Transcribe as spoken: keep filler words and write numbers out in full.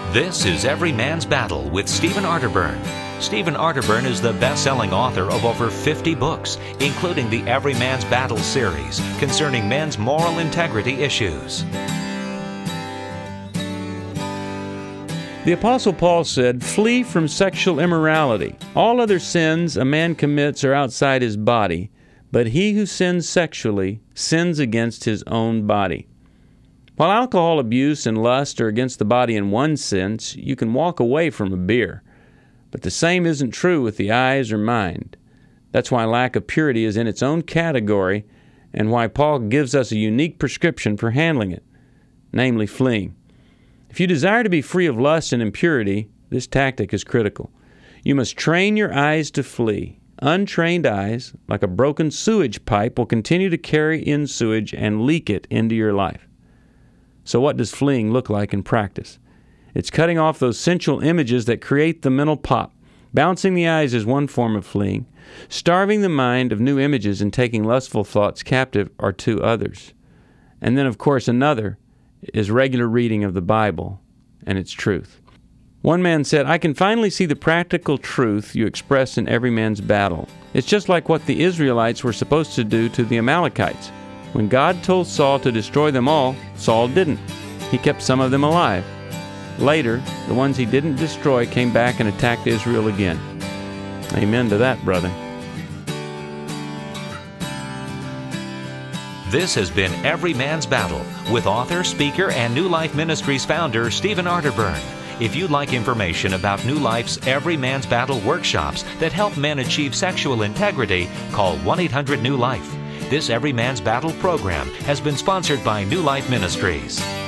This is Every Man's Battle with Stephen Arterburn. Stephen Arterburn is the best-selling author of over fifty books, including the Every Man's Battle series concerning men's moral integrity issues. The Apostle Paul said, "Flee from sexual immorality. All other sins a man commits are outside his body, but he who sins sexually sins against his own body." While alcohol abuse and lust are against the body in one sense, you can walk away from a beer. But the same isn't true with the eyes or mind. That's why lack of purity is in its own category and why Paul gives us a unique prescription for handling it, namely fleeing. If you desire to be free of lust and impurity, this tactic is critical. You must train your eyes to flee. Untrained eyes, like a broken sewage pipe, will continue to carry in sewage and leak it into your life. So what does fleeing look like in practice? It's cutting off those sensual images that create the mental pop. Bouncing the eyes is one form of fleeing. Starving the mind of new images and taking lustful thoughts captive are two others. And then, of course, another is regular reading of the Bible and its truth. One man said, "I can finally see the practical truth you express in Every Man's Battle. It's just like what the Israelites were supposed to do to the Amalekites. When God told Saul to destroy them all, Saul didn't. He kept some of them alive. Later, the ones he didn't destroy came back and attacked Israel again." Amen to that, brother. This has been Every Man's Battle with author, speaker, and New Life Ministries founder Stephen Arterburn. If you'd like information about New Life's Every Man's Battle workshops that help men achieve sexual integrity, call one eight hundred new life. This Every Man's Battle program has been sponsored by New Life Ministries.